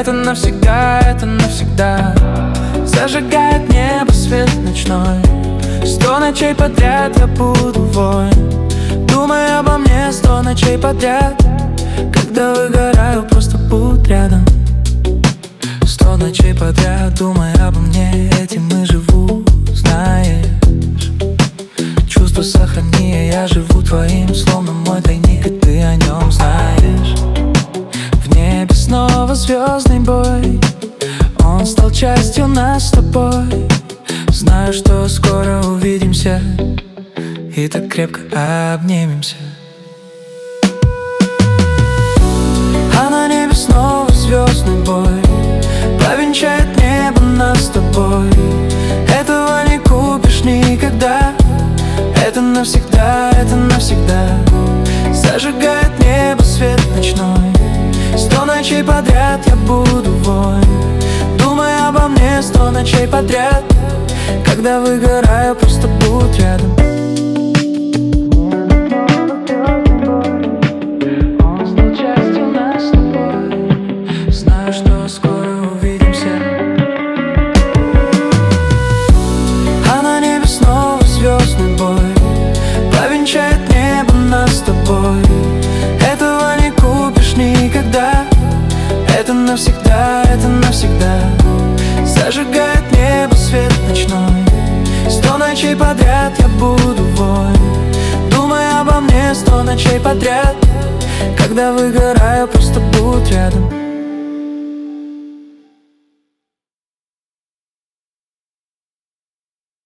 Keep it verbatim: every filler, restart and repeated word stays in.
Это навсегда, это навсегда зажигает небо свет ночной. Сто ночей подряд я буду воин, думай обо мне сто ночей подряд. Когда выгораю, просто будь рядом. Сто ночей подряд, думай обо мне, этим и живу, знаешь. Чувства сохрани, я живу твоим, словно мой тайник, и ты о нем знаешь. В небе снова звездный бой, он стал частью нас с тобой. Знаю, что скоро увидимся и так крепко обнимемся. А на небе снова звездный бой, повенчает небо нас с тобой. Этого не купишь никогда. Это навсегда, это навсегда зажигает небо свет ночной. Сто ночей подряд я буду воин, думай обо мне сто ночей подряд. Когда выгораю, просто будь рядом. Он стал частью нас с тобой. Знаю, что скоро увидимся. А на небе снова звездный бой, повенчает небо нас с тобой. Этого не купишь никогда. Это навсегда, это навсегда зажигает небо свет ночной. Сто ночей подряд я буду воин, думай обо мне сто ночей подряд. Когда выгораю, просто буду